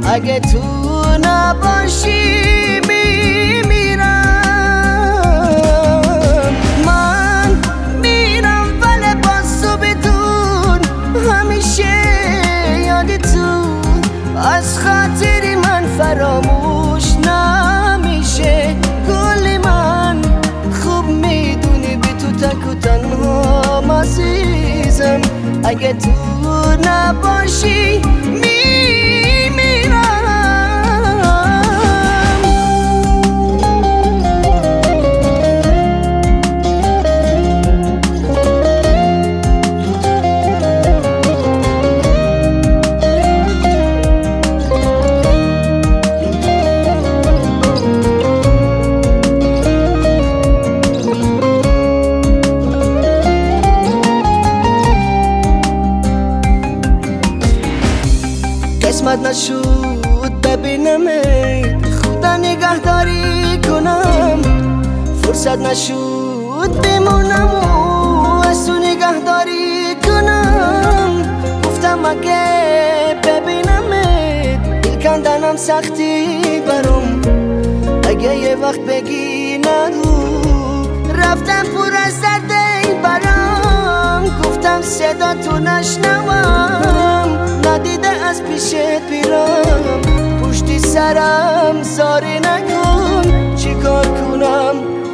اگه تو نباشی میمیرم. من میرم ولی باز تو بدون همیشه یاد تو از خاطری من فراموش نمیشه. گل من خوب میدونی بی تو تک و تنها عزیزم. اگه تو نباشی قسمت نشد ببینمت، خدا نگهداری کنم. فرصت نشد بمونم و از تو نگهداری کنم. گفتم اگه ببینمت دل کندنم سختی برام. اگه یه وقت بگی نرو رفتم پر از درد این برام. گفتم صدا تو نشنوم ندیده از پیشت بیرم. پشتی سرم ساری نکن چی کار کنم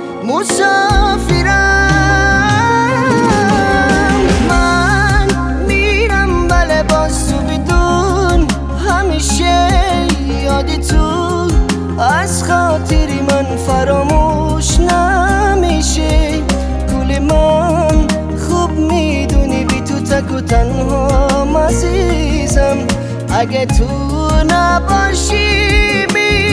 مسافرم. من میرم بله باز تو بدون همیشه یادی تو از خاطری من فراموش نمیشه. گل من خوب میدونی بی تو تک و تنها عزیزم. اگه تو نباشی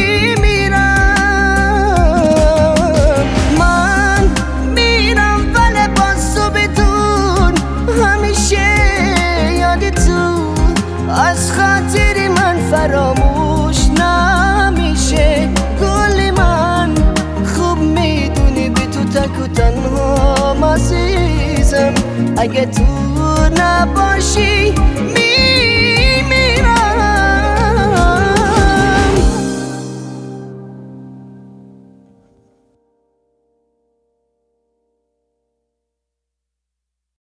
میمیرم. من میرم ولی باز تو بدون همیشه یاد تو از خاطری من فراموش نمیشه. گل من خوب میدونی بی تو تک و تنها عزیزم. اگه تو